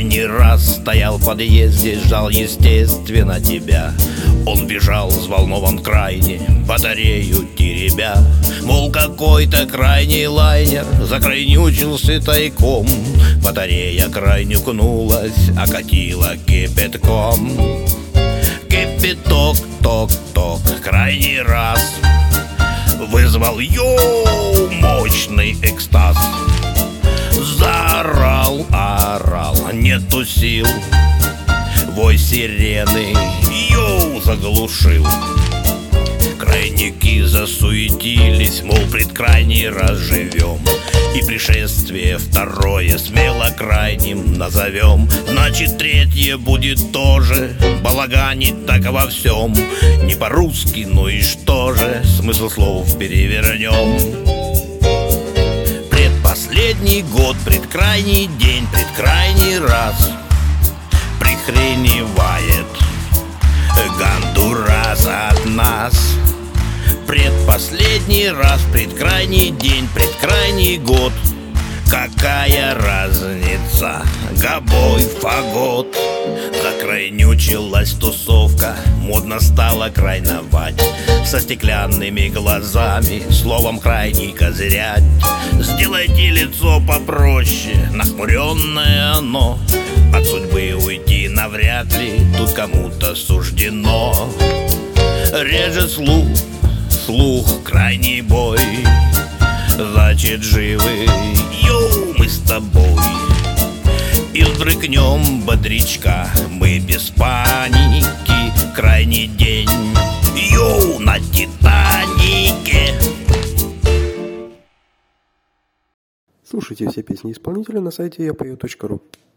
крайний раз стоял в подъезде, ждал, естественно, тебя. Он бежал, взволнован крайне, батарею теребя. Мол, какой-то крайний лайнер закрайнючился тайком. Батарея крайнюкнулась, окатила кипятком. Кипяток, ток-ток, крайний раз вызвал мощный экстаз. Заорал, орал, нету сил, вой сирены заглушил. Крайники засуетились, мол, предкрайний раз живем, и пришествие второе смело крайним назовем. Значит, третье будет тоже балаганить так во всем. Не по-русски, ну и что же, смысл слов перевернем. Предпоследний год, предкрайний день, предкрайний раз прихреневает Гондурас от нас. Предпоследний раз, предкрайний день, предкрайний год. Какая разница, гобой, фагот. Закрайнючилась тусовка, модно стало крайновать. Со стеклянными глазами, словом крайний козырять. Сделайте лицо попроще, нахмуренное оно. От судьбы уйти навряд ли тут кому-то суждено. Режет слух, крайний бой. Значит, живы, мы с тобой. И взбрыкнем бодрячка мы без паники. Крайний день, на Титанике. Слушайте все песни исполнителя на сайте yapою.ru.